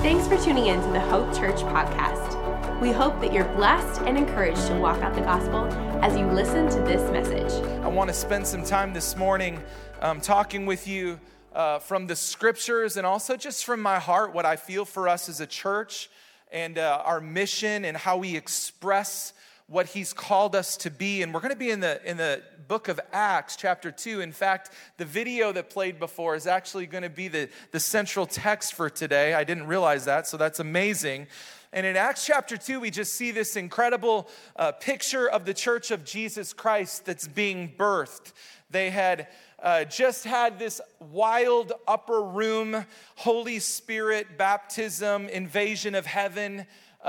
Thanks for tuning in to the Hope Church podcast. We hope that you're blessed and encouraged to walk out the gospel as you listen to this message. I want to spend some time this morning talking with you from the scriptures and also just from my heart, what I feel for us as a church and our mission and how we express what he's called us to be. And we're going to be in the book of Acts, chapter 2. In fact, the video that played before is actually going to be the central text for today. I didn't realize that, so that's amazing. And in Acts chapter 2, we just see this incredible picture of the church of Jesus Christ that's being birthed. They had just had this wild upper room, Holy Spirit baptism, invasion of heaven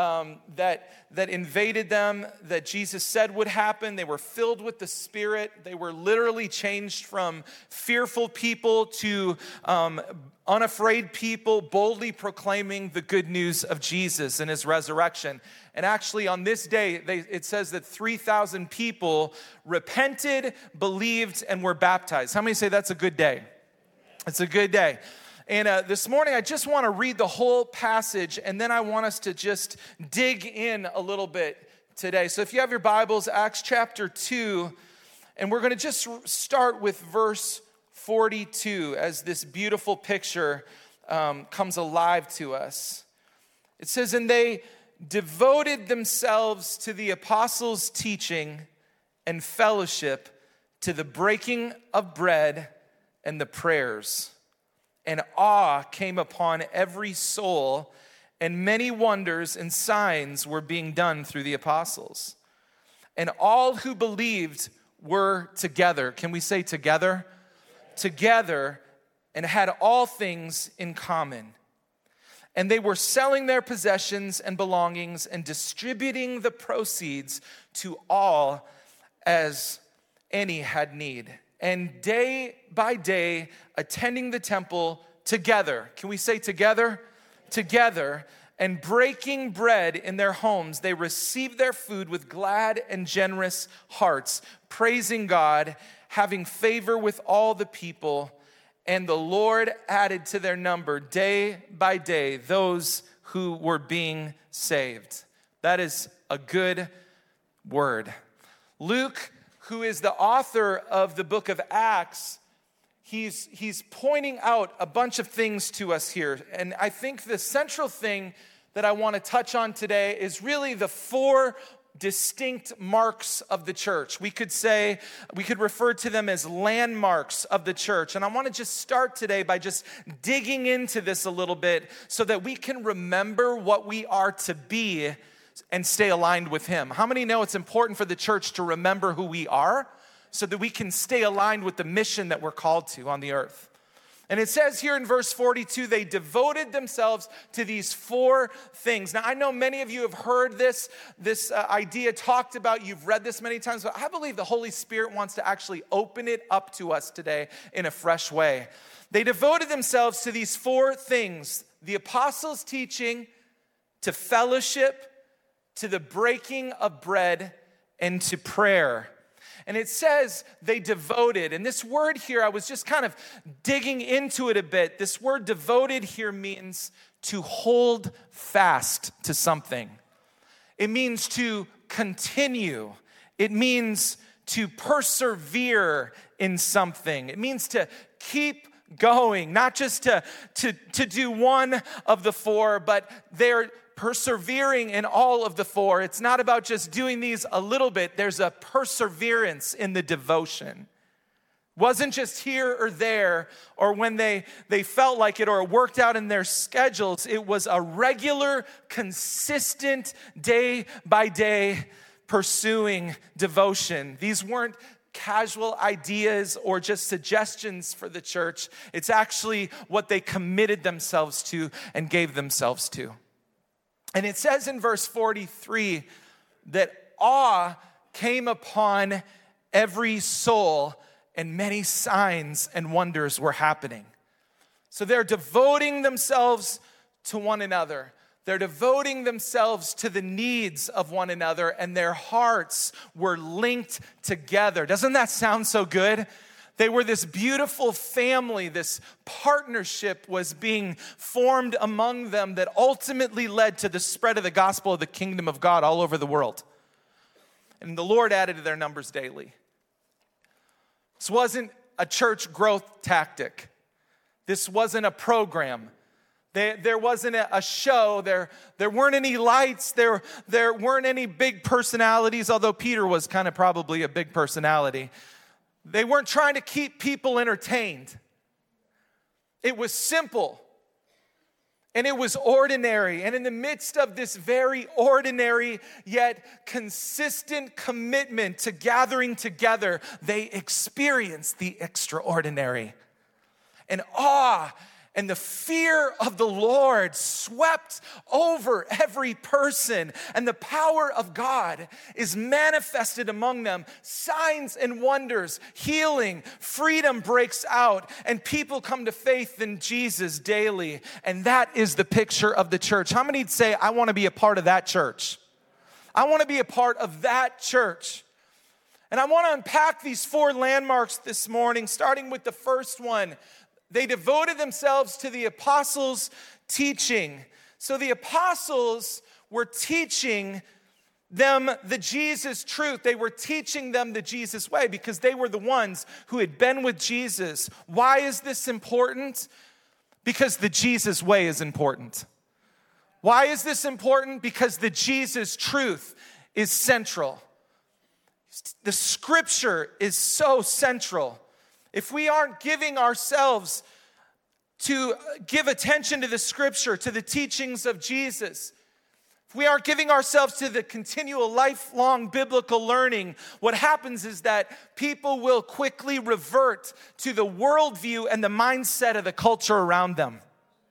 that invaded them, that Jesus said would happen. They were filled with the Spirit. They were literally changed from fearful people to unafraid people, boldly proclaiming the good news of Jesus and his resurrection. And actually on this day, it says that 3,000 people repented, believed, and were baptized. How many say that's a good day? It's a good day. And this morning, I just want to read the whole passage, and then I want us to just dig in a little bit today. So if you have your Bibles, Acts chapter 2, and we're going to just start with verse 42 as this beautiful picture comes alive to us. It says, "And they devoted themselves to the apostles' teaching and fellowship, to the breaking of bread and the prayers. And awe came upon every soul, and many wonders and signs were being done through the apostles. And all who believed were together." Can we say together? Together, and had all things in common. And they were selling their possessions and belongings and distributing the proceeds to all as any had need. And day by day, attending the temple together. Can we say together? Together. And breaking bread in their homes, they received their food with glad and generous hearts, praising God, having favor with all the people. And the Lord added to their number day by day those who were being saved. That is a good word. Luke, who is the author of the book of Acts, he's pointing out a bunch of things to us here. And I think the central thing that I want to touch on today is really the four distinct marks of the church. We could refer to them as landmarks of the church. And I want to just start today by just digging into this a little bit so that we can remember what we are to be and stay aligned with him. How many know it's important for the church to remember who we are so that we can stay aligned with the mission that we're called to on the earth? And it says here in verse 42, they devoted themselves to these four things. Now, I know many of you have heard this idea talked about. You've read this many times, but I believe the Holy Spirit wants to actually open it up to us today in a fresh way. They devoted themselves to these four things: the apostles' teaching, to fellowship, to the breaking of bread, and to prayer. And it says they devoted. And this word here, I was just kind of digging into it a bit. This word devoted here means to hold fast to something. It means to continue. It means to persevere in something. It means to keep going, not just to do one of the four, but they're persevering in all of the four. It's not about just doing these a little bit. There's a perseverance in the devotion. Wasn't just here or there or when they felt like it or it worked out in their schedules. It was a regular, consistent, day by day pursuing devotion. These weren't casual ideas or just suggestions for the church. It's actually what they committed themselves to and gave themselves to. And it says in verse 43 that awe came upon every soul and many signs and wonders were happening. So they're devoting themselves to one another. They're devoting themselves to the needs of one another, and their hearts were linked together. Doesn't that sound so good? They were this beautiful family. This partnership was being formed among them that ultimately led to the spread of the gospel of the kingdom of God all over the world. And the Lord added to their numbers daily. This wasn't a church growth tactic. This wasn't a program. There wasn't a show. There weren't any lights. There weren't any big personalities, although Peter was kind of probably a big personality. They weren't trying to keep people entertained. It was simple. And it was ordinary. And in the midst of this very ordinary yet consistent commitment to gathering together, they experienced the extraordinary. And awe and the fear of the Lord swept over every person, and the power of God is manifested among them. Signs and wonders, healing, freedom breaks out, and people come to faith in Jesus daily. And that is the picture of the church. How many'd say, I want to be a part of that church? I want to be a part of that church. And I want to unpack these 4 landmarks this morning, starting with the first one. They devoted themselves to the apostles' teaching. So the apostles were teaching them the Jesus truth. They were teaching them the Jesus way because they were the ones who had been with Jesus. Why is this important? Because the Jesus way is important. Why is this important? Because the Jesus truth is central. The scripture is so central. If we aren't giving ourselves to give attention to the scripture, to the teachings of Jesus, if we aren't giving ourselves to the continual lifelong biblical learning, what happens is that people will quickly revert to the worldview and the mindset of the culture around them,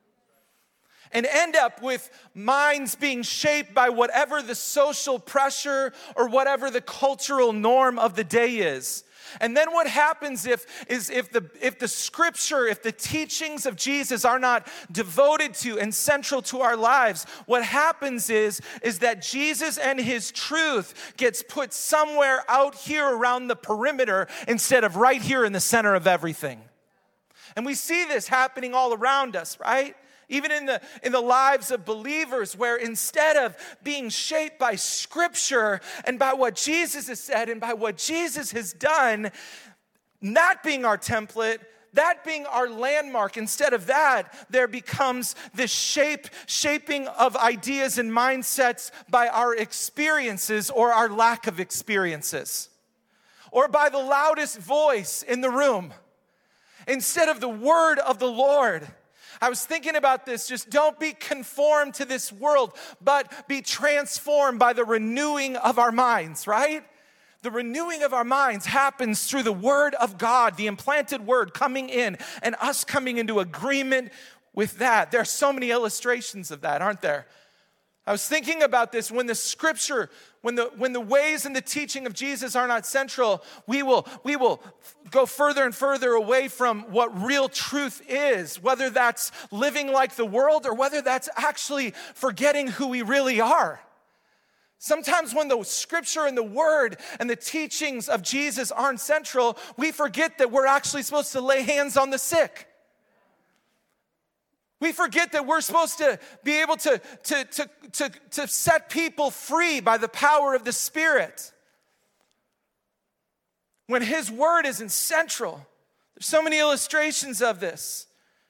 and end up with minds being shaped by whatever the social pressure or whatever the cultural norm of the day is. And then what happens if the scripture, if the teachings of Jesus are not devoted to and central to our lives, what happens is that Jesus and his truth gets put somewhere out here around the perimeter instead of right here in the center of everything. And we see this happening all around us, right? Even in the lives of believers, where instead of being shaped by scripture and by what Jesus has said and by what Jesus has done, that being our template, that being our landmark, instead of that, there becomes this shaping of ideas and mindsets by our experiences or our lack of experiences, or by the loudest voice in the room, instead of the word of the Lord. I was thinking about this. Just don't be conformed to this world, but be transformed by the renewing of our minds, right? The renewing of our minds happens through the word of God, the implanted word coming in and us coming into agreement with that. There are so many illustrations of that, aren't there? I was thinking about this. When the scripture, when the ways and the teaching of Jesus are not central, we will go further and further away from what real truth is, whether that's living like the world or whether that's actually forgetting who we really are. Sometimes when the scripture and the word and the teachings of Jesus aren't central, we forget that we're actually supposed to lay hands on the sick. We forget that we're supposed to be able to set people free by the power of the Spirit. When his word isn't central, there's so many illustrations of this.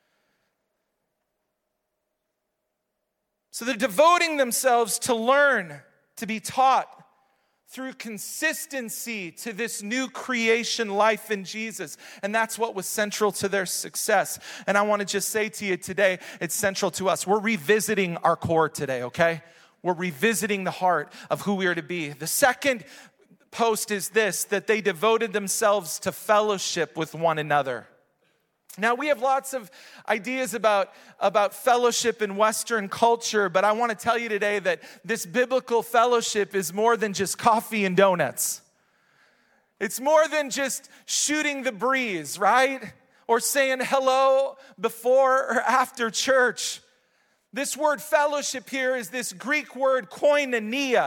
So they're devoting themselves to learn, to be taught through consistency to this new creation life in Jesus. And that's what was central to their success. And I want to just say to you today, it's central to us. We're revisiting our core today, okay? We're revisiting the heart of who we are to be. The second post is this, that they devoted themselves to fellowship with one another. Now, we have lots of ideas about fellowship in Western culture, but I want to tell you today that this biblical fellowship is more than just coffee and donuts. It's more than just shooting the breeze, right? Or saying hello before or after church. This word fellowship here is this Greek word koinonia,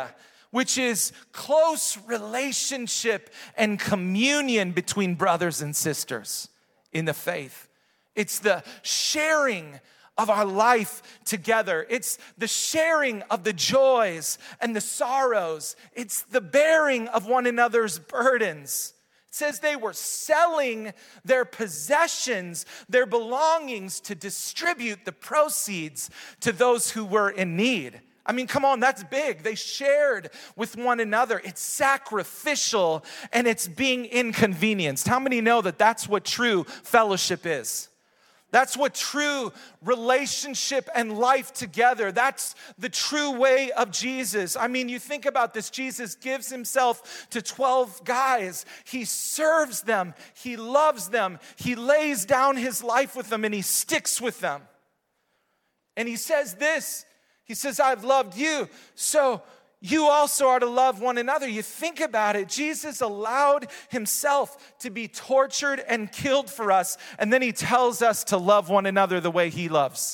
which is close relationship and communion between brothers and sisters in the faith. It's the sharing of our life together. It's the sharing of the joys and the sorrows. It's the bearing of one another's burdens. It says they were selling their possessions, their belongings, to distribute the proceeds to those who were in need. I mean, come on, that's big. They shared with one another. It's sacrificial and it's being inconvenienced. How many know that that's what true fellowship is? That's what true relationship and life together, that's the true way of Jesus. I mean, you think about this. Jesus gives himself to 12 guys. He serves them. He loves them. He lays down his life with them and he sticks with them. And he says this. He says, I've loved you, so you also are to love one another. You think about it. Jesus allowed himself to be tortured and killed for us, and then he tells us to love one another the way he loves.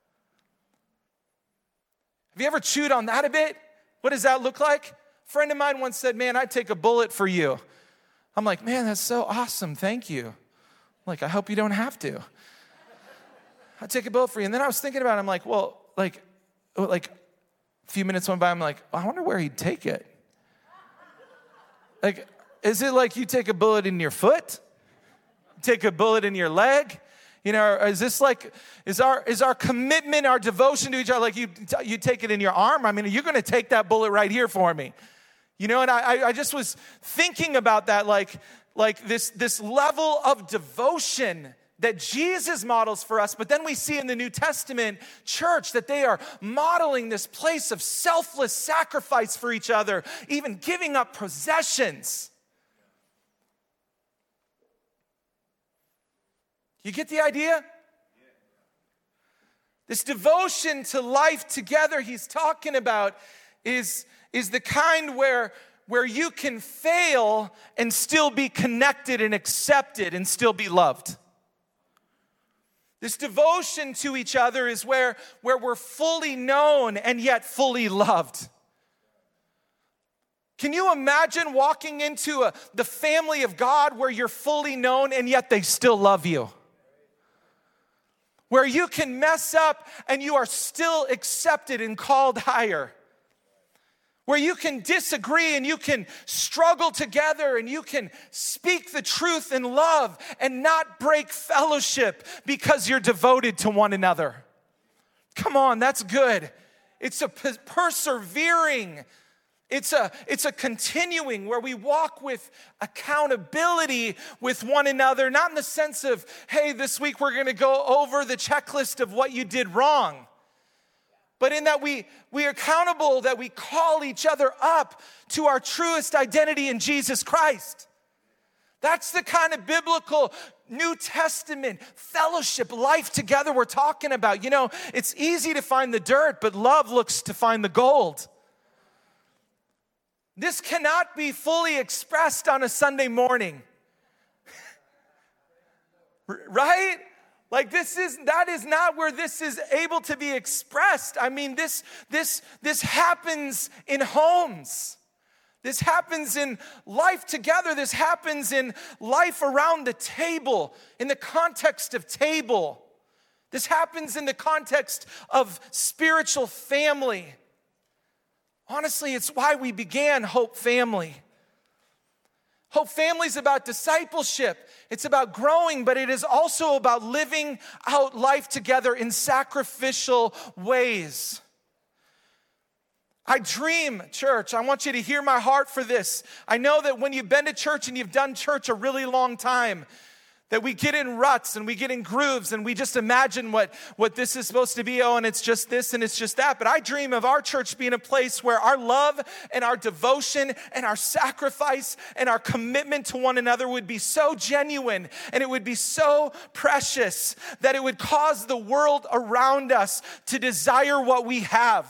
Have you ever chewed on that a bit? What does that look like? A friend of mine once said, man, I'd take a bullet for you. I'm like, man, that's so awesome. Thank you. I'm like, I hope you don't have to. I'd take a bullet for you. And then I was thinking about it. I'm like, well, like, a few minutes went by, I'm like, I wonder where he'd take it. Like, is it like you take a bullet in your foot? Take a bullet in your leg? You know, is this like, is our commitment, our devotion to each other, like you take it in your arm? I mean, you're going to take that bullet right here for me. You know, and I just was thinking about that, like this level of devotion that Jesus models for us, but then we see in the New Testament church that they are modeling this place of selfless sacrifice for each other, even giving up possessions. You get the idea? This devotion to life together he's talking about is the kind where you can fail and still be connected and accepted and still be loved. This devotion to each other is where we're fully known and yet fully loved. Can you imagine walking into the family of God where you're fully known and yet they still love you? Where you can mess up and you are still accepted and called higher. Where you can disagree and you can struggle together and you can speak the truth in love and not break fellowship because you're devoted to one another. Come on, that's good. It's a persevering, it's a continuing where we walk with accountability with one another, not in the sense of, hey, this week we're going to go over the checklist of what you did wrong. But in that we are accountable, that we call each other up to our truest identity in Jesus Christ. That's the kind of biblical New Testament fellowship life together we're talking about. You know, it's easy to find the dirt, but love looks to find the gold. This cannot be fully expressed on a Sunday morning. Right? Like that is not where this is able to be expressed. I mean, this happens in homes. This happens in life together. This happens in life around the table, in the context of table. This happens in the context of spiritual family. Honestly, it's why we began Hope Family. Hope Family is about discipleship. It's about growing, but it is also about living out life together in sacrificial ways. I dream, church, I want you to hear my heart for this. I know that when you've been to church and you've done church a really long time, that we get in ruts and we get in grooves and we just imagine what this is supposed to be. Oh, and it's just this and it's just that. But I dream of our church being a place where our love and our devotion and our sacrifice and our commitment to one another would be so genuine and it would be so precious that it would cause the world around us to desire what we have.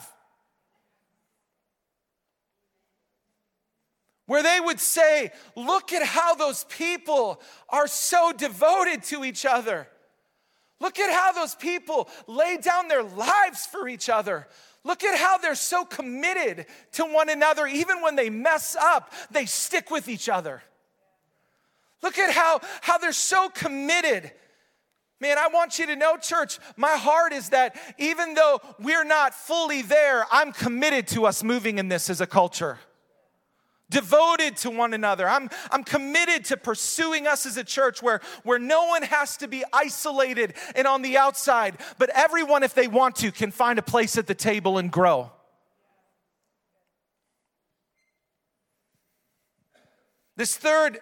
Where they would say, look at how those people are so devoted to each other. Look at how those people lay down their lives for each other. Look at how they're so committed to one another. Even when they mess up, they stick with each other. Look at how they're so committed. Man, I want you to know, church, my heart is that even though we're not fully there, I'm committed to us moving in this as a culture. Devoted to one another. I'm committed to pursuing us as a church where no one has to be isolated and on the outside, but everyone, if they want to, can find a place at the table and grow. This third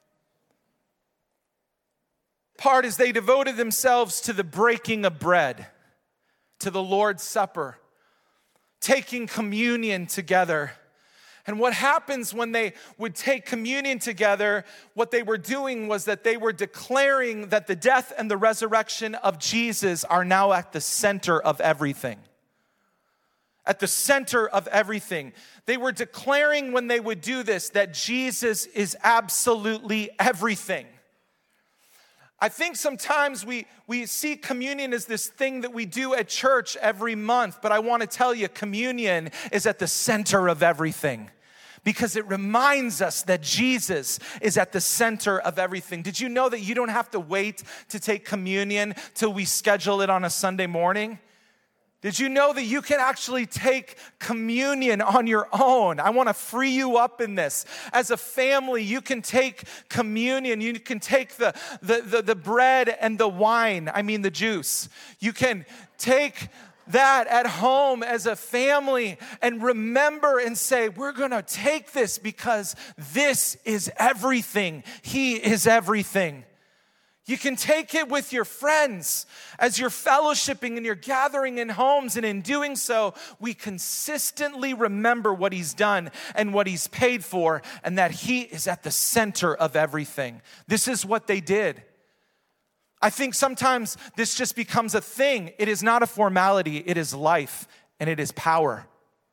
part is they devoted themselves to the breaking of bread, to the Lord's Supper, taking communion together. And what happens when they would take communion together, what they were doing was that they were declaring that the death and the resurrection of Jesus are now at the center of everything. At the center of everything. They were declaring when they would do this that Jesus is absolutely everything. I think sometimes we see communion as this thing that we do at church every month, but I want to tell you, communion is at the center of everything. Because it reminds us that Jesus is at the center of everything. Did you know that you don't have to wait to take communion till we schedule it on a Sunday morning? Did you know that you can actually take communion on your own? I want to free you up in this. As a family, you can take communion. You can take the bread and the wine, the juice. You can take that at home as a family and remember and say, we're going to take this because this is everything. He is everything. You can take it with your friends as you're fellowshipping and you're gathering in homes, and in doing so, we consistently remember what He's done and what He's paid for, and that He is at the center of everything. This is what they did. I think sometimes this just becomes a thing. It is not a formality, it is life, and it is power.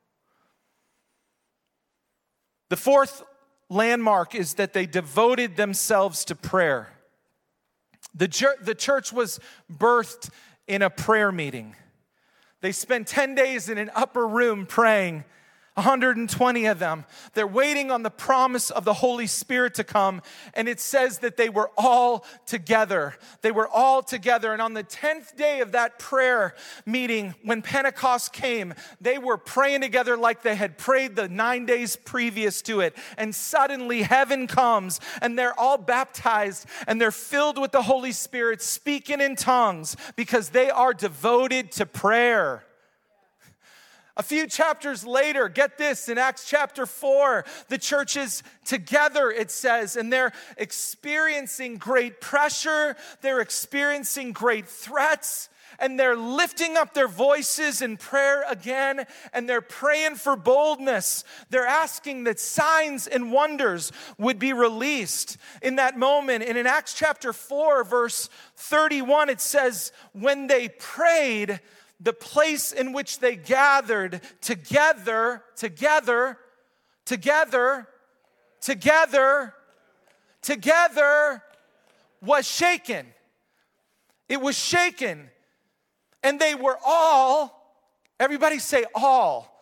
The fourth landmark is that they devoted themselves to prayer. The church was birthed in a prayer meeting. They spent 10 days in an upper room praying, 120 of them. They're waiting on the promise of the Holy Spirit to come, and it says that they were all together. They were all together, and on the 10th day of that prayer meeting, when Pentecost came, they were praying together like they had prayed the 9 days previous to it, and suddenly heaven comes, and they're all baptized, and they're filled with the Holy Spirit, speaking in tongues, because they are devoted to prayer. A few chapters later, get this, in Acts chapter 4, the church is together, it says, and they're experiencing great pressure, they're experiencing great threats, and they're lifting up their voices in prayer again, and they're praying for boldness. They're asking that signs and wonders would be released in that moment. And in Acts chapter 4, verse 31, it says, when they prayed, the place in which they gathered together was shaken. It was shaken. And they were all, everybody say all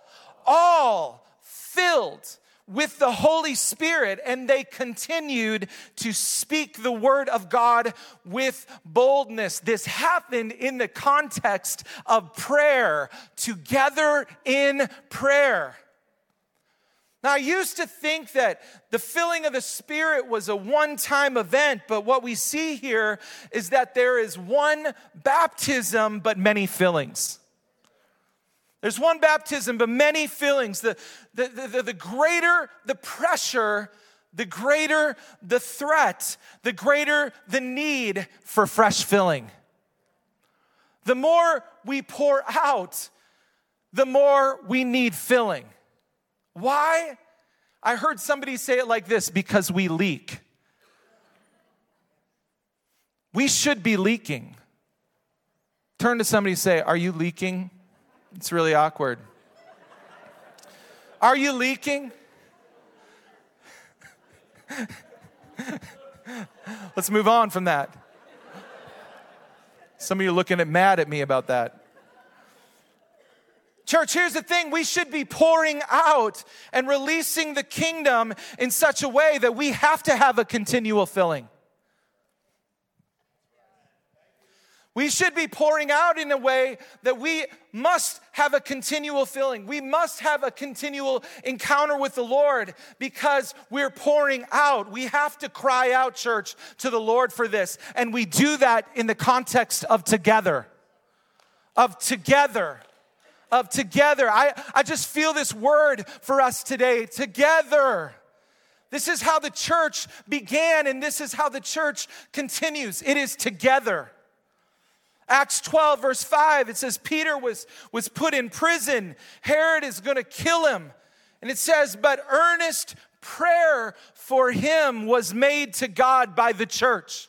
filled with the Holy Spirit, and they continued to speak the word of God with boldness. This happened in the context of prayer, together in prayer. Now, I used to think that the filling of the Spirit was a one-time event, but what we see here is that there is one baptism, but many fillings. There's one baptism, but many fillings. The greater the pressure, the greater the threat, the greater the need for fresh filling. The more we pour out, the more we need filling. Why? I heard somebody say it like this: because we leak. We should be leaking. Turn to somebody and say, are you leaking? It's really awkward. Are you leaking? Let's move on from that. Some of you are looking mad at me about that. Church, here's the thing. We should be pouring out and releasing the kingdom in such a way that we have to have a continual filling. We should be pouring out in a way that we must have a continual filling. We must have a continual encounter with the Lord because we're pouring out. We have to cry out, church, to the Lord for this. And we do that in the context of together. Of together. Of together. I just feel this word for us today. Together. This is how the church began, and this is how the church continues. It is together. Acts 12, verse 5, it says Peter was put in prison. Herod is going to kill him. And it says, but earnest prayer for him was made to God by the church.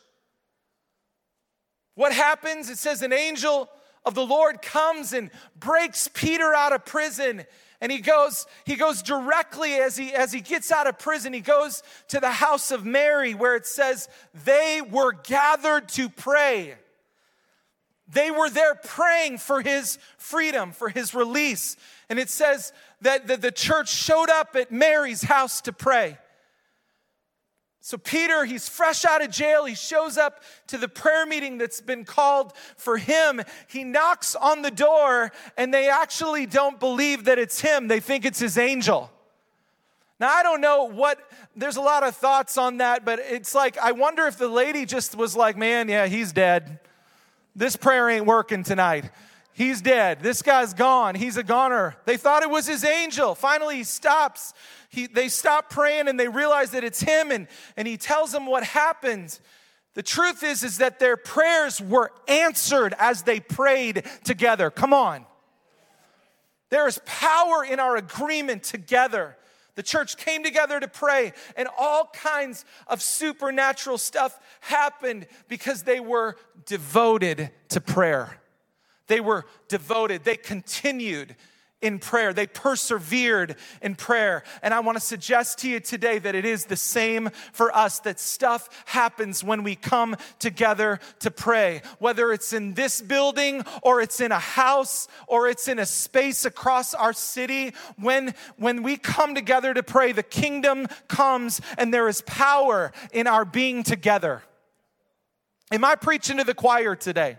What happens? It says an angel of the Lord comes and breaks Peter out of prison. And he goes directly as he gets out of prison, he goes to the house of Mary where it says they were gathered to pray. They were there praying for his freedom, for his release. And it says that the church showed up at Mary's house to pray. So Peter, he's fresh out of jail. He shows up to the prayer meeting that's been called for him. He knocks on the door, and they actually don't believe that it's him. They think it's his angel. Now, I don't know there's a lot of thoughts on that, but it's like, I wonder if the lady just was like, man, yeah, he's dead. This prayer ain't working tonight. He's dead. This guy's gone. He's a goner. They thought it was his angel. Finally, he stops. They stop praying and they realize that it's him, and he tells them what happened. The truth is that their prayers were answered as they prayed together. Come on. There is power in our agreement together. The church came together to pray, and all kinds of supernatural stuff happened because they were devoted to prayer. They were devoted. They continued in prayer. They persevered in prayer. And I want to suggest to you today that it is the same for us, that stuff happens when we come together to pray. Whether it's in this building or it's in a house or it's in a space across our city, when we come together to pray, the kingdom comes and there is power in our being together. Am I preaching to the choir today?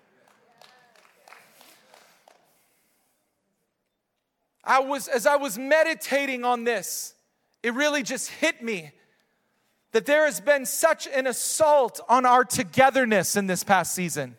As I was meditating on this, it really just hit me that there has been such an assault on our togetherness in this past season.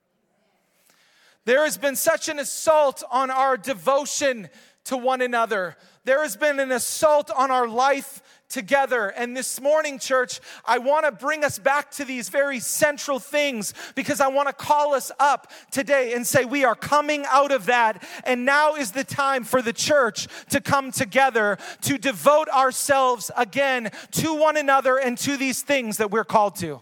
There has been such an assault on our devotion to one another. There has been an assault on our life together. And this morning, church, I want to bring us back to these very central things because I want to call us up today and say we are coming out of that. And now is the time for the church to come together to devote ourselves again to one another and to these things that we're called to.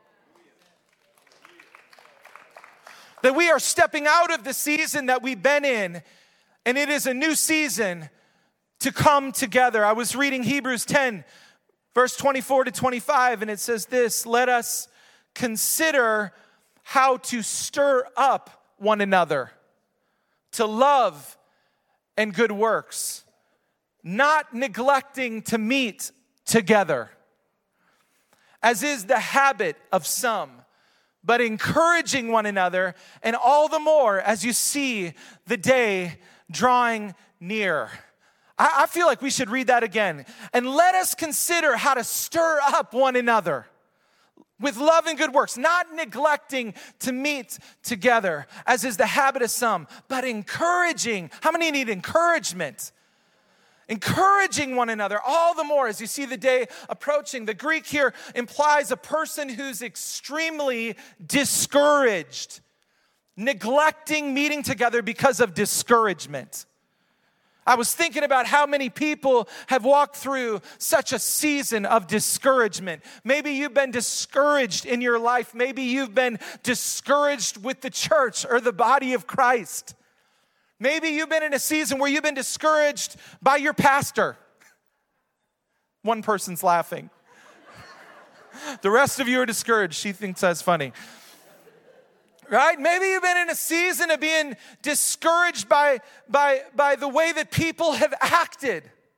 That we are stepping out of the season that we've been in, and it is a new season to come together. I was reading Hebrews 10, verse 24 to 25, and it says this: let us consider how to stir up one another to love and good works, not neglecting to meet together, as is the habit of some, but encouraging one another, and all the more as you see the day drawing near. I feel like we should read that again. And let us consider how to stir up one another with love and good works, not neglecting to meet together, as is the habit of some, but encouraging. How many need encouragement? Encouraging one another, all the more as you see the day approaching. The Greek here implies a person who's extremely discouraged, neglecting meeting together because of discouragement. I was thinking about how many people have walked through such a season of discouragement. Maybe you've been discouraged in your life. Maybe you've been discouraged with the church or the body of Christ. Maybe you've been in a season where you've been discouraged by your pastor. One person's laughing. The rest of you are discouraged. She thinks that's funny. Right? Maybe you've been in a season of being discouraged by the way that people have acted.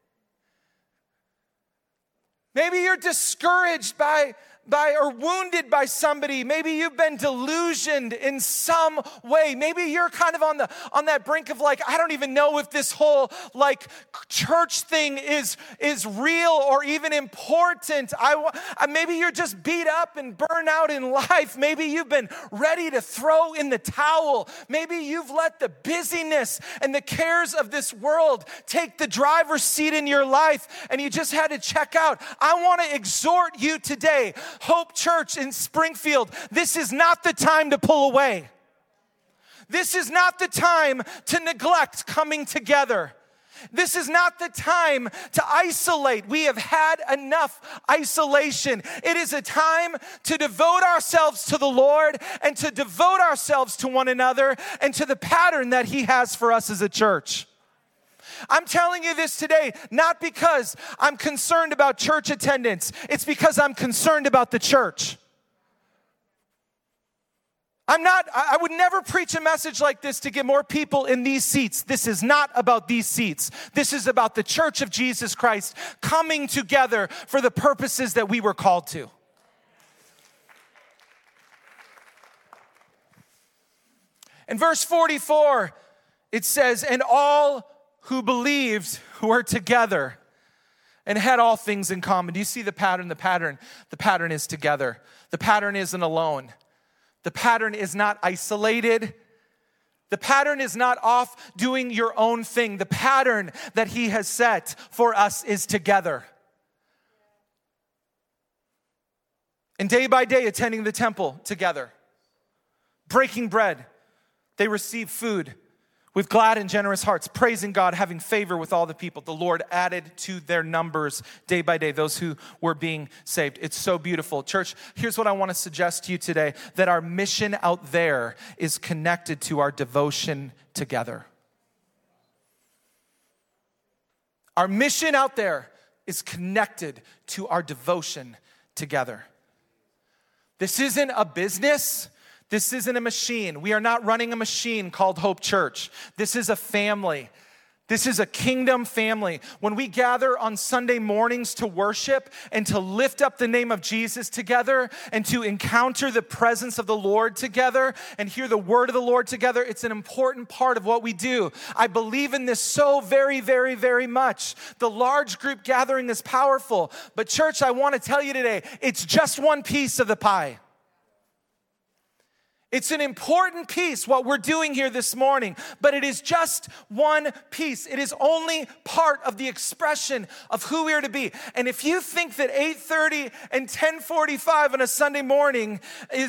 Maybe you're discouraged by or wounded by somebody. Maybe you've been delusioned in some way. Maybe you're kind of on that brink of like, I don't even know if this whole like church thing is real or even important. Maybe you're just beat up and burned out in life. Maybe you've been ready to throw in the towel. Maybe you've let the busyness and the cares of this world take the driver's seat in your life and you just had to check out. I want to exhort you today, Hope Church in Springfield, this is not the time to pull away. This is not the time to neglect coming together. This is not the time to isolate. We have had enough isolation. It is a time to devote ourselves to the Lord and to devote ourselves to one another and to the pattern that He has for us as a church. I'm telling you this today, not because I'm concerned about church attendance. It's because I'm concerned about the church. I would never preach a message like this to get more people in these seats. This is not about these seats. This is about the church of Jesus Christ coming together for the purposes that we were called to. In verse 44, it says, and all who believed were together and had all things in common. Do you see the pattern? The pattern is together. The pattern isn't alone. The pattern is not isolated. The pattern is not off doing your own thing. The pattern that He has set for us is together. And day by day, attending the temple together. Breaking bread. They receive food with glad and generous hearts, praising God, having favor with all the people. The Lord added to their numbers day by day those who were being saved. It's so beautiful. Church, here's what I want to suggest to you today, that our mission out there is connected to our devotion together. Our mission out there is connected to our devotion together. This isn't a business. This isn't a machine. We are not running a machine called Hope Church. This is a family. This is a kingdom family. When we gather on Sunday mornings to worship and to lift up the name of Jesus together and to encounter the presence of the Lord together and hear the word of the Lord together, it's an important part of what we do. I believe in this so very, very, very much. The large group gathering is powerful. But church, I want to tell you today, it's just one piece of the pie. It's an important piece, what we're doing here this morning, but it is just one piece. It is only part of the expression of who we are to be. And if you think that 8:30 and 10:45 on a Sunday morning is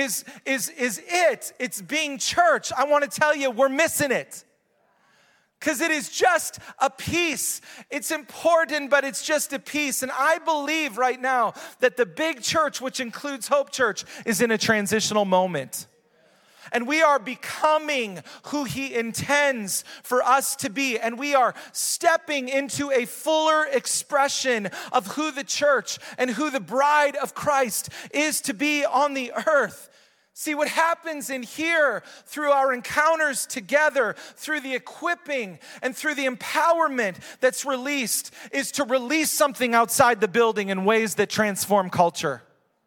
it's being church, I want to tell you, we're missing it. Because it is just a piece. It's important, but it's just a piece. And I believe right now that the big church, which includes Hope Church, is in a transitional moment. And we are becoming who He intends for us to be. And we are stepping into a fuller expression of who the church and who the bride of Christ is to be on the earth. See, what happens in here through our encounters together, through the equipping and through the empowerment that's released, is to release something outside the building in ways that transform culture.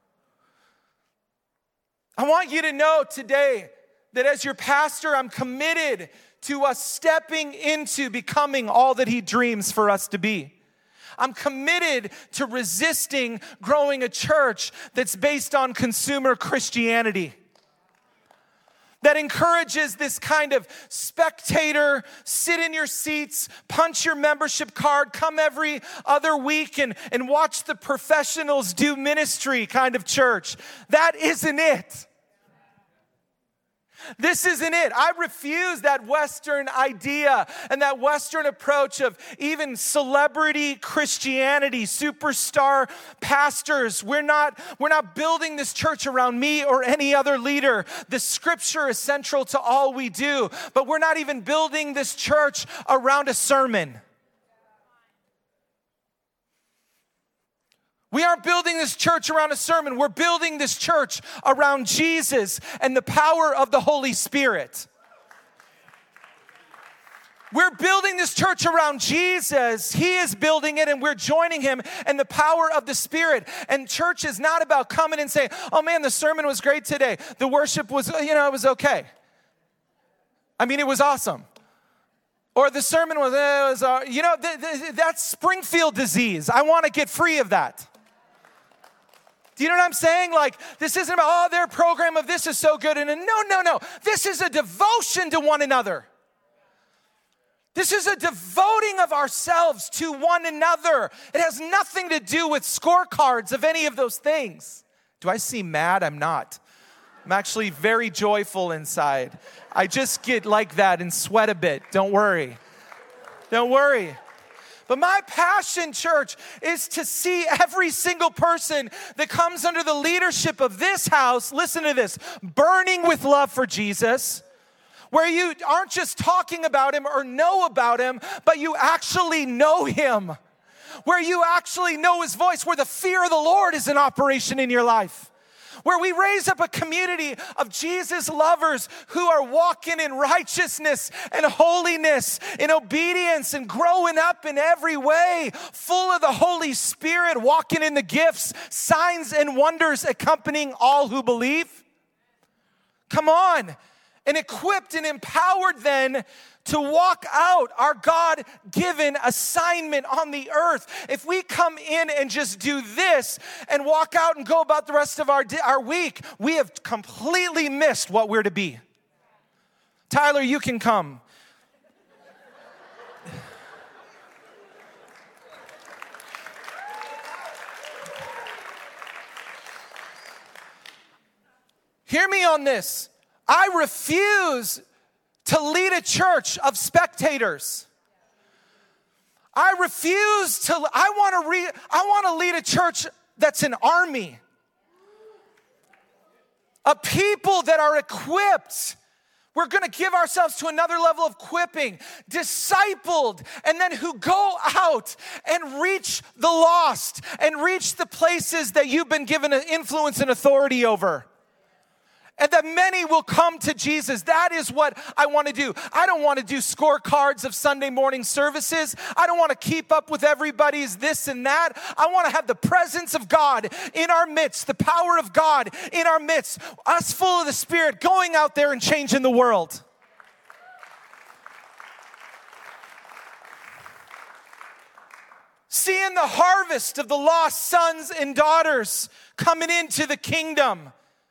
I want you to know today that as your pastor, I'm committed to us stepping into becoming all that He dreams for us to be. I'm committed to resisting growing a church that's based on consumer Christianity, that encourages this kind of spectator, sit in your seats, punch your membership card, come every other week and watch the professionals do ministry kind of church. That isn't it. This isn't it. I refuse that Western idea and that Western approach of even celebrity Christianity, superstar pastors. We're not building this church around me or any other leader. The scripture is central to all we do, but we're not even building this church around a sermon. We aren't building this church around a sermon. We're building this church around Jesus and the power of the Holy Spirit. We're building this church around Jesus. He is building it and we're joining him and the power of the Spirit. And church is not about coming and saying, oh man, the sermon was great today. The worship was, it was okay. I mean, it was awesome. Or the sermon was, that's Springfield disease. I want to get free of that. Do you know what I'm saying? Like, this isn't about, their program of this is so good. And no. This is a devotion to one another. This is a devoting of ourselves to one another. It has nothing to do with scorecards of any of those things. Do I seem mad? I'm not. I'm actually very joyful inside. I just get like that and sweat a bit. Don't worry. Don't worry. But my passion, church, is to see every single person that comes under the leadership of this house, listen to this, burning with love for Jesus, where you aren't just talking about him or know about him, but you actually know him, where you actually know his voice, where the fear of the Lord is in operation in your life. Where we raise up a community of Jesus lovers who are walking in righteousness and holiness, in obedience and growing up in every way, full of the Holy Spirit, walking in the gifts, signs and wonders accompanying all who believe. Come on. And equipped and empowered then to walk out our God-given assignment on the earth. If we come in and just do this and walk out and go about the rest of our week, we have completely missed what we're to be. Tyler, you can come. Hear me on this. I refuse to lead a church of spectators. I want to lead a church that's an army. A people that are equipped. We're going to give ourselves to another level of equipping, discipled, and then who go out and reach the lost and reach the places that you've been given an influence and authority over. And that many will come to Jesus. That is what I want to do. I don't want to do scorecards of Sunday morning services. I don't want to keep up with everybody's this and that. I want to have the presence of God in our midst, the power of God in our midst, us full of the Spirit, going out there and changing the world. Seeing the harvest of the lost sons and daughters coming into the kingdom.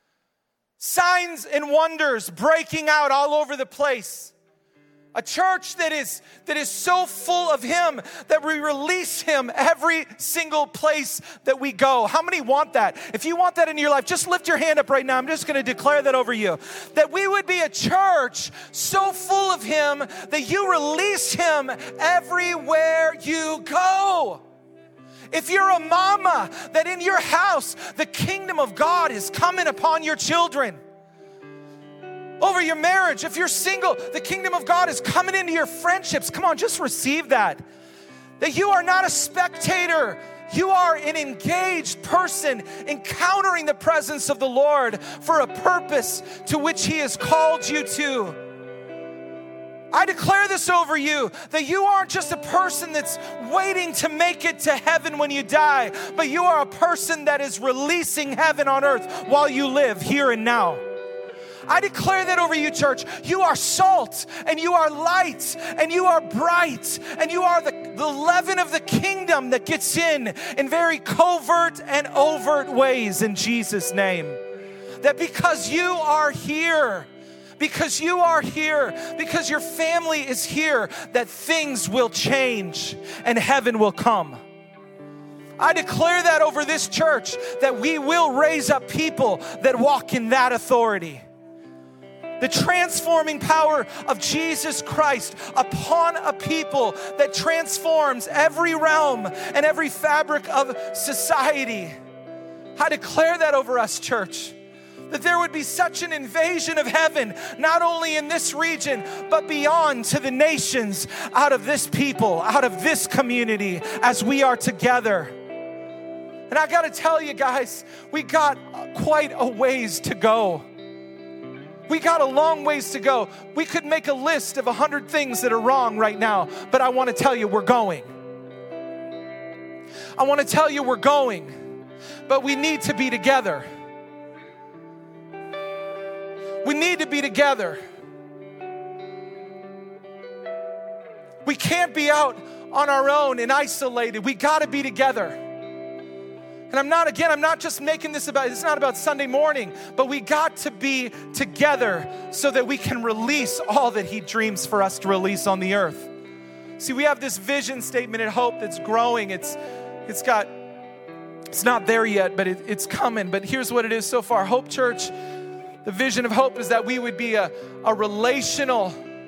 Signs and wonders breaking out all over the place. A church that is so full of him that we release him every single place that we go. How many want that? If you want that in your life, just lift your hand up right now. I'm just going to declare that over you. That we would be a church so full of him that you release him everywhere you go. If you're a mama, that in your house, the kingdom of God is coming upon your children. Over your marriage, if you're single, the kingdom of God is coming into your friendships. Come on, just receive that. That you are not a spectator. You are an engaged person encountering the presence of the Lord for a purpose to which he has called you to. I declare this over you, that you aren't just a person that's waiting to make it to heaven when you die, but you are a person that is releasing heaven on earth while you live here and now. I declare that over you, church. You are salt, and you are light, and you are bright, and you are the leaven of the kingdom that gets in very covert and overt ways in Jesus' name. That because you are here, because your family is here, that things will change and heaven will come. I declare that over this church, that we will raise up people that walk in that authority. The transforming power of Jesus Christ upon a people that transforms every realm and every fabric of society. I declare that over us, church. That there would be such an invasion of heaven, not only in this region, but beyond to the nations, out of this people, out of this community, as we are together. And I gotta tell you guys, we got quite a ways to go. We got a long ways to go. We could make a list of 100 things that are wrong right now, but I wanna tell you we're going. I wanna tell you we're going, but we need to be together. We need to be together. We can't be out on our own and isolated. We gotta be together. And I'm not just making this about, it's not about Sunday morning, but we got to be together so that we can release all that He dreams for us to release on the earth. See, we have this vision statement at Hope that's growing. It's not there yet, but it's coming. But here's what it is so far. Hope Church, the vision of Hope is that we would be a relational,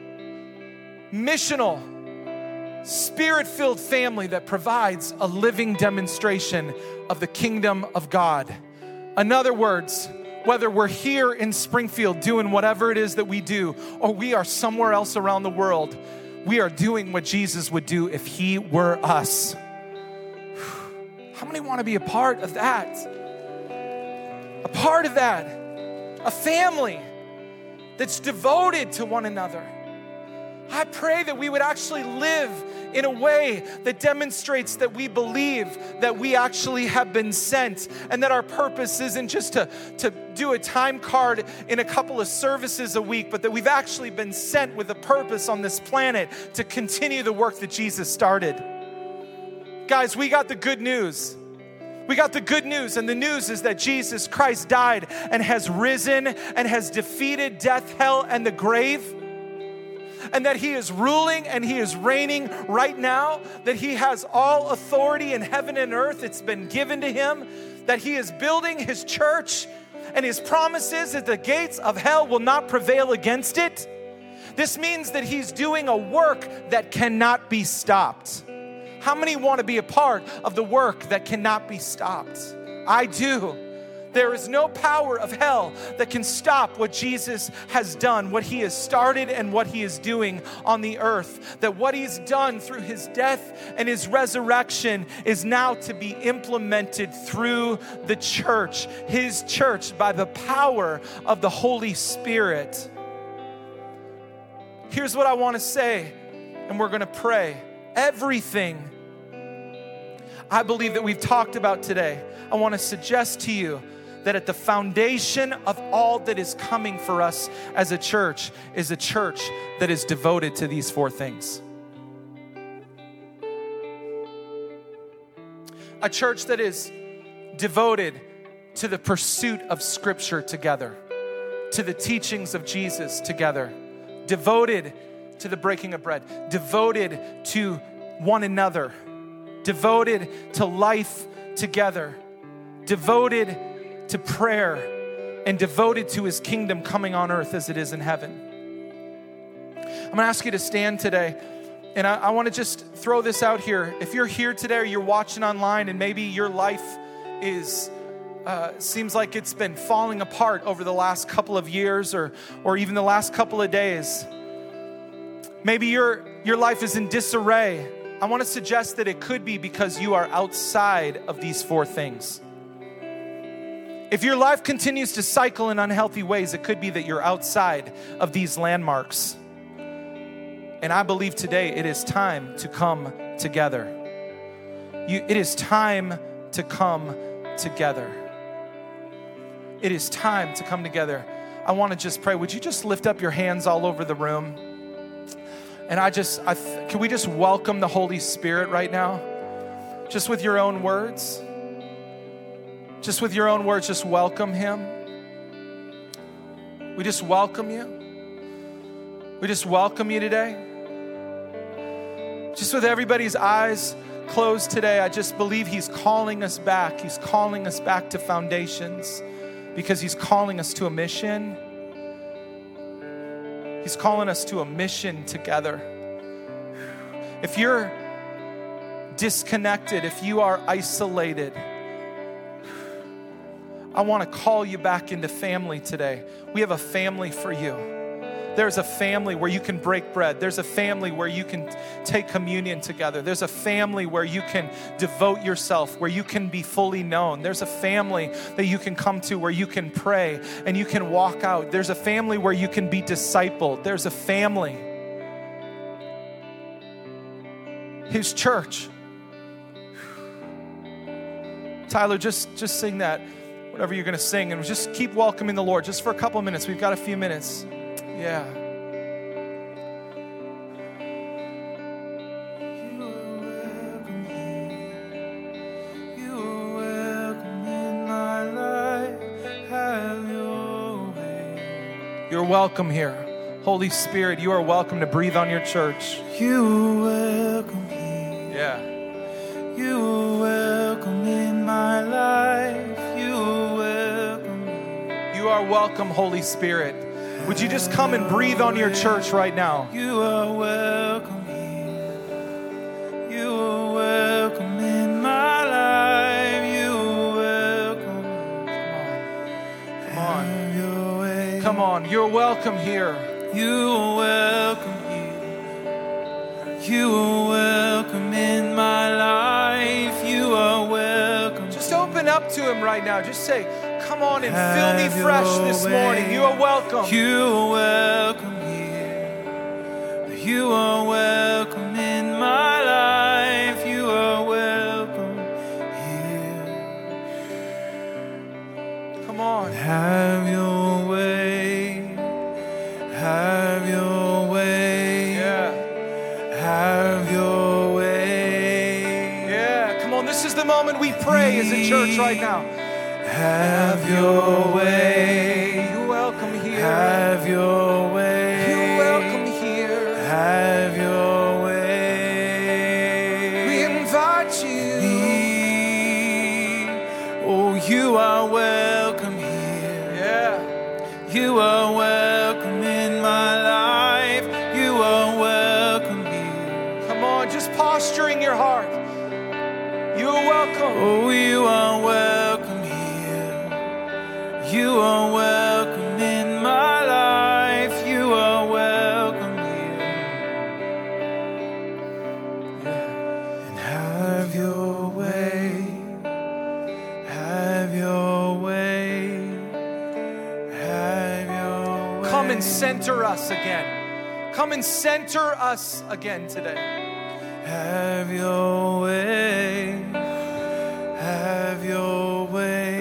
missional, Spirit-filled family that provides a living demonstration of the kingdom of God. In other words, whether we're here in Springfield doing whatever it is that we do, or we are somewhere else around the world, we are doing what Jesus would do if He were us. How many want to be a part of that? A part of that. A family that's devoted to one another. I pray that we would actually live in a way that demonstrates that we believe that we actually have been sent, and that our purpose isn't just to do a time card in a couple of services a week, but that we've actually been sent with a purpose on this planet to continue the work that Jesus started. Guys, we got the good news. We got the good news, and the news is that Jesus Christ died and has risen and has defeated death, hell, and the grave. And that He is ruling and He is reigning right now, that He has all authority in heaven and earth. It's been given to Him, that He is building His church, and His promise is that the gates of hell will not prevail against it. This means that He's doing a work that cannot be stopped. How many want to be a part of the work that cannot be stopped? I do. There is no power of hell that can stop what Jesus has done, what He has started and what He is doing on the earth. That what He's done through His death and His resurrection is now to be implemented through the church, His church, by the power of the Holy Spirit. Here's what I want to say, and we're going to pray. Everything I believe that we've talked about today, I want to suggest to you that at the foundation of all that is coming for us as a church is a church that is devoted to these four things. A church that is devoted to the pursuit of Scripture together, to the teachings of Jesus together, devoted to the breaking of bread, devoted to one another, devoted to life together, devoted to prayer, and devoted to His kingdom coming on earth as it is in heaven. I'm going to ask you to stand today, and I want to just throw this out here. If you're here today or you're watching online and maybe your life is seems like it's been falling apart over the last couple of years or even the last couple of days, maybe your life is in disarray, I want to suggest that it could be because you are outside of these four things. If your life continues to cycle in unhealthy ways, it could be that you're outside of these landmarks. And I believe today it is time to come together. It is time to come together. It is time to come together. I want to just pray. Would you just lift up your hands all over the room? And can we just welcome the Holy Spirit right now? Just with your own words. Just with your own words, just welcome Him. We just welcome you. We just welcome you today. Just with everybody's eyes closed today, I just believe He's calling us back. He's calling us back to foundations because He's calling us to a mission. He's calling us to a mission together. If you're disconnected, if you are isolated, I want to call you back into family today. We have a family for you. There's a family where you can break bread. There's a family where you can take communion together. There's a family where you can devote yourself, where you can be fully known. There's a family that you can come to where you can pray and you can walk out. There's a family where you can be discipled. There's a family. His church. Tyler, just sing that, whatever you're going to sing, and just keep welcoming the Lord just for a couple of minutes. We've got a few minutes. Yeah. You're welcome here. Holy Spirit, you are welcome to breathe on your church. You are welcome here. Yeah. You are welcome in my life. You are welcome. You are welcome, Holy Spirit. Would you just come and breathe on your church right now? You are welcome here. You are welcome in my life. You are welcome. Come on. Have your way. Come on. You're welcome here. You are welcome here. You are welcome in my life. You are welcome. Just open up to him right now. Just say, come on and fill me fresh this morning. You are welcome. You are welcome here. You are welcome in my life. You are welcome here. Come on. Have your way. Have your way. Yeah. Have your way. Yeah. Come on. This is the moment we pray as a church right now. Have your way. You're welcome here. Have your way. You're welcome here. Have your way. We invite you. Oh, you are welcome here. Yeah. You are welcome in my life. You are welcome here. Come on. Just posturing your heart. You are welcome. Oh, you are welcome here. You are welcome in my life. You are welcome here. And have your way. Have your way. Have your way. Come and center us again. Come and center us again today. Have your way. Have your way.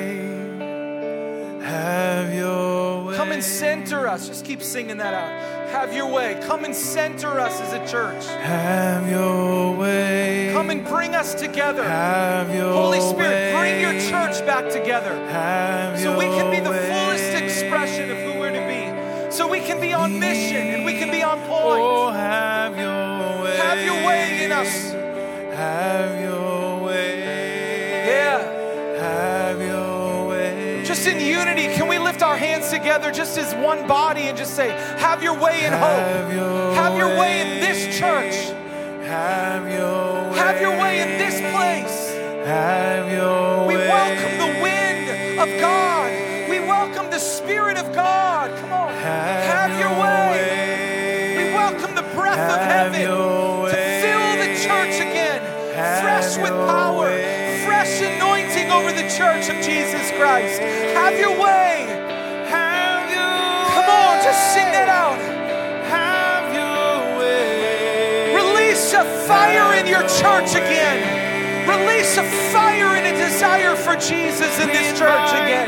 Have your way. Come and center us. Just keep singing that out. Have your way. Come and center us as a church. Have your way. Come and bring us together. Have your Holy Spirit, way. bring your church back together. Have So we can be the way. fullest expression of who we're to be. So we can be on mission and we can be on point. Oh, have your way. Have your way in us. Have your way. Yeah. Have your way. Just in unity, can we lift our hands together just as one body and just say, have your way in hope. Have your way in this church. Have your way. Have your way in this place. Have your We way. welcome the wind of God. We welcome the Spirit of God. Come on. Have your way. We welcome the breath of heaven to fill the church again. Fresh with power. Fresh anointing over the church of Jesus Christ. Have your way. Have your Come on, just sing that out. Have your way. Release a fire in your church again. Release a fire and a desire for Jesus in this church again.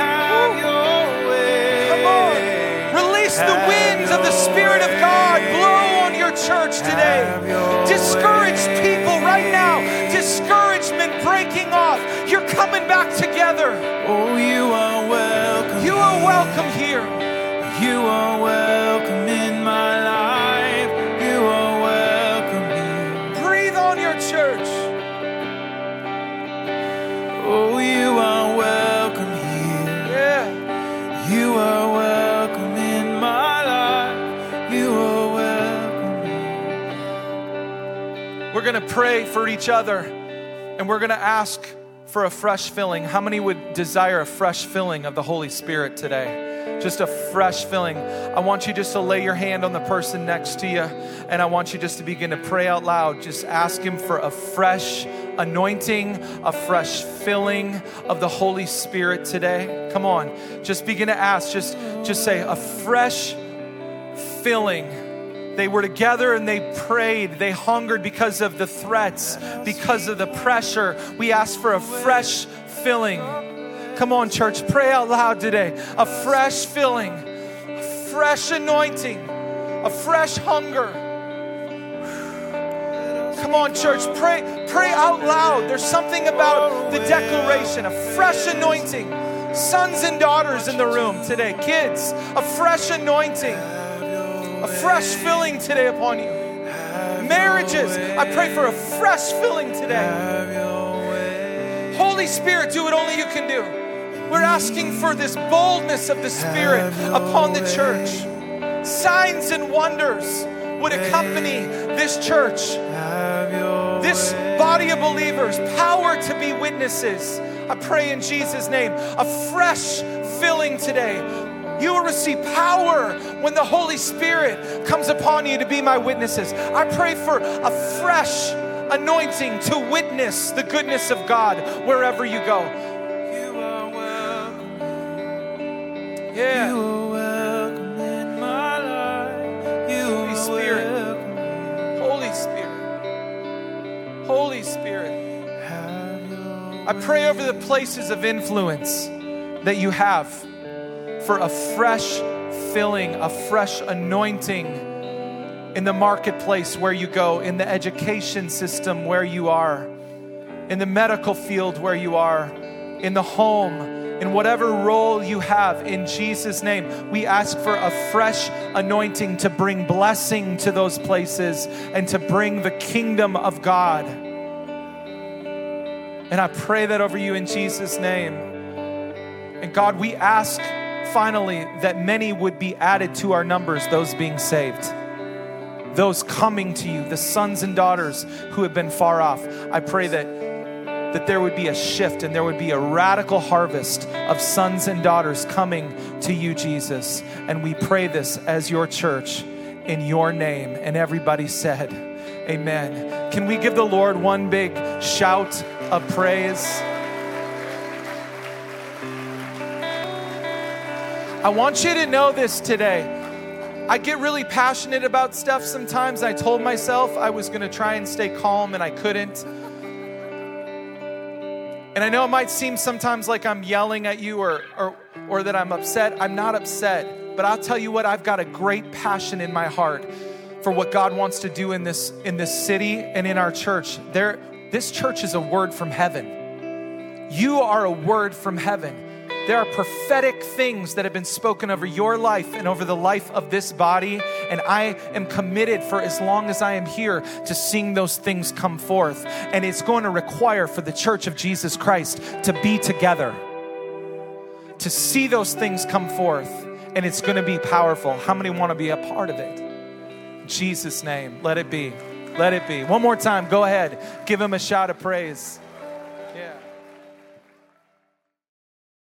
Come on. Release the winds of the Spirit of God. Blow on your church today. Discouraged people right now. Discouragement breaking off. You're coming back together. Oh, you are welcome. You are welcome here. You are welcome in my life. You are welcome here. Breathe on your church. Oh, you are welcome here. Yeah. You are welcome in my life. You are welcome here. We're going to pray for each other and we're going to ask for a fresh filling. How many would desire a fresh filling of the Holy Spirit today? just a fresh filling. I want you just to lay your hand on the person next to you, and I want you just to begin to pray out loud. Just ask him for a fresh anointing, a fresh filling of the Holy Spirit today. Come on, just begin to ask. Just say a fresh filling. They were together and they prayed. They hungered because of the threats, because of the pressure. We ask for a fresh filling. Come on, church, pray out loud today. A fresh filling, a fresh anointing, a fresh hunger. Come on, church, pray out loud. There's something about the declaration, a fresh anointing. Sons and daughters in the room today, kids, a fresh anointing, a fresh filling today upon you. Marriages, I pray for a fresh filling today. Holy Spirit, do what only you can do. We're asking for this boldness of the Spirit upon the church. Signs and wonders would accompany this church, this body of believers, power to be witnesses. I pray in Jesus' name, a fresh filling today. You will receive power when the Holy Spirit comes upon you to be my witnesses. I pray for a fresh anointing to witness the goodness of God wherever you go. Yeah. You are welcome in my life. Holy Spirit. Holy Spirit. Holy Spirit. I pray over the places of influence that you have for a fresh filling, a fresh anointing in the marketplace where you go, in the education system where you are, in the medical field where you are, in the home, in whatever role you have. In Jesus' name, we ask for a fresh anointing to bring blessing to those places and to bring the kingdom of God. And I pray that over you in Jesus' name. And God, we ask finally that many would be added to our numbers, those being saved, those coming to you, the sons and daughters who have been far off. I pray that there would be a shift and there would be a radical harvest of sons and daughters coming to you, Jesus. And we pray this as your church in your name. And everybody said, amen. Can we give the Lord one big shout of praise? I want you to know this today. I get really passionate about stuff sometimes. I told myself I was going to try and stay calm, and I couldn't. And I know it might seem sometimes like I'm yelling at you or that I'm upset. I'm not upset. But I'll tell you what, I've got a great passion in my heart for what God wants to do in this city and in our church. This church is a word from heaven. You are a word from heaven. There are prophetic things that have been spoken over your life and over the life of this body. And I am committed for as long as I am here to seeing those things come forth. And it's going to require for the church of Jesus Christ to be together, to see those things come forth. And it's going to be powerful. How many want to be a part of it? In Jesus' name, let it be. Let it be. One more time, go ahead. Give him a shout of praise. Yeah.